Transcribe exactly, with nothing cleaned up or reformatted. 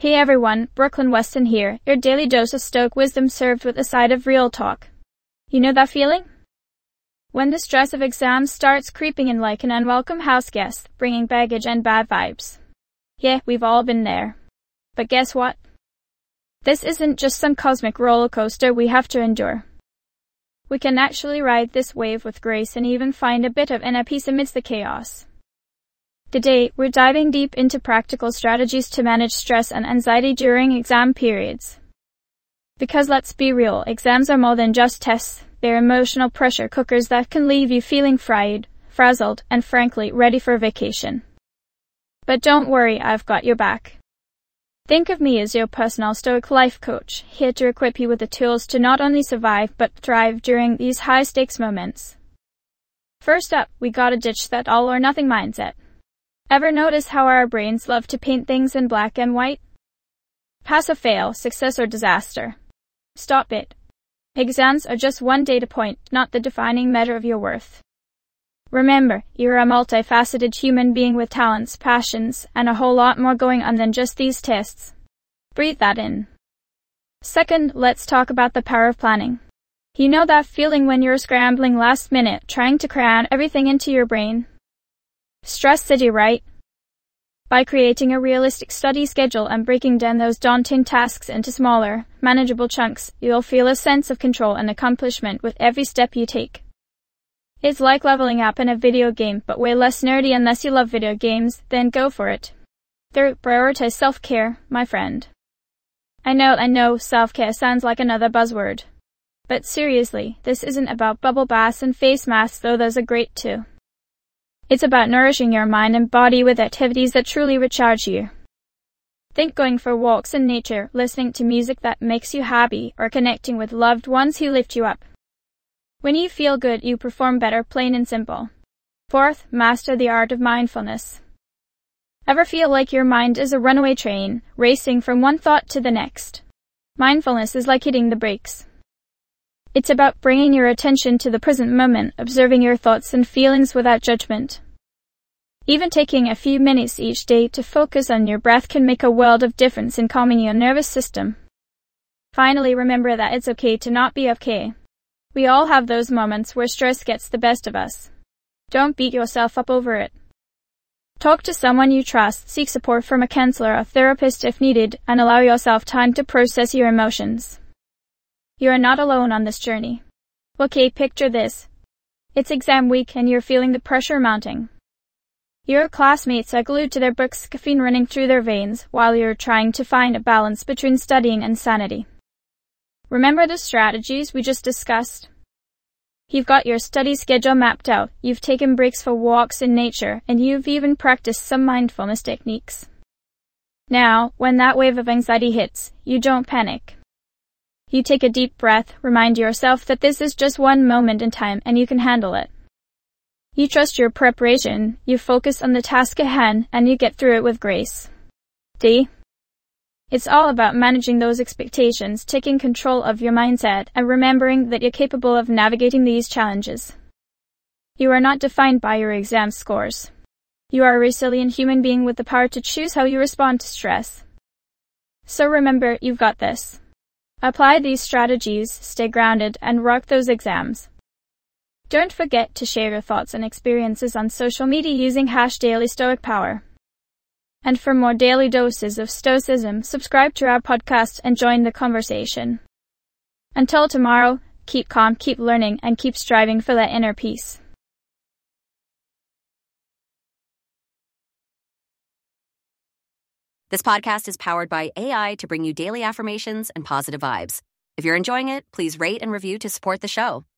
Hey everyone, Brooklyn Weston here, your daily dose of Stoic wisdom served with a side of real talk. You know that feeling? When the stress of exams starts creeping in like an unwelcome house guest, bringing baggage and bad vibes. Yeah, we've all been there. But guess what? This isn't just some cosmic roller coaster we have to endure. We can actually ride this wave with grace and even find a bit of inner peace amidst the chaos. Today, we're diving deep into practical strategies to manage stress and anxiety during exam periods. Because let's be real, exams are more than just tests. They're emotional pressure cookers that can leave you feeling fried, frazzled, and frankly, ready for vacation. But don't worry, I've got your back. Think of me as your personal Stoic life coach, here to equip you with the tools to not only survive but thrive during these high-stakes moments. First up, we gotta ditch that all-or-nothing mindset. Ever notice how our brains love to paint things in black and white? Pass or fail, success or disaster. Stop it. Exams are just one data point, not the defining measure of your worth. Remember, you're a multifaceted human being with talents, passions, and a whole lot more going on than just these tests. Breathe that in. Second, let's talk about the power of planning. You know that feeling when you're scrambling last minute, trying to cram everything into your brain? Stress city, right? By creating a realistic study schedule and breaking down those daunting tasks into smaller, manageable chunks, you'll feel a sense of control and accomplishment with every step you take. It's like leveling up in a video game, but way less nerdy unless you love video games, then go for it. Third, prioritize self-care, my friend. I know, I know, self-care sounds like another buzzword. But seriously, this isn't about bubble baths and face masks, though those are great too. It's about nourishing your mind and body with activities that truly recharge you. Think going for walks in nature, listening to music that makes you happy, or connecting with loved ones who lift you up. When you feel good, you perform better, plain and simple. Fourth, master the art of mindfulness. Ever feel like your mind is a runaway train, racing from one thought to the next? Mindfulness is like hitting the brakes. It's about bringing your attention to the present moment, observing your thoughts and feelings without judgment. Even taking a few minutes each day to focus on your breath can make a world of difference in calming your nervous system. Finally, remember that it's okay to not be okay. We all have those moments where stress gets the best of us. Don't beat yourself up over it. Talk to someone you trust, seek support from a counselor or therapist if needed, and allow yourself time to process your emotions. You are not alone on this journey. Okay, picture this. It's exam week and you're feeling the pressure mounting. Your classmates are glued to their books, caffeine running through their veins, while you're trying to find a balance between studying and sanity. Remember the strategies we just discussed? You've got your study schedule mapped out, you've taken breaks for walks in nature, and you've even practiced some mindfulness techniques. Now, when that wave of anxiety hits, you don't panic. You take a deep breath, remind yourself that this is just one moment in time and you can handle it. You trust your preparation, you focus on the task at hand, and you get through it with grace. D. It's all about managing those expectations, taking control of your mindset, and remembering that you're capable of navigating these challenges. You are not defined by your exam scores. You are a resilient human being with the power to choose how you respond to stress. So remember, you've got this. Apply these strategies, stay grounded, and rock those exams. Don't forget to share your thoughts and experiences on social media using hash Daily Stoic Power. And for more daily doses of Stoicism, subscribe to our podcast and join the conversation. Until tomorrow, keep calm, keep learning, and keep striving for that inner peace. This podcast is powered by A I to bring you daily affirmations and positive vibes. If you're enjoying it, please rate and review to support the show.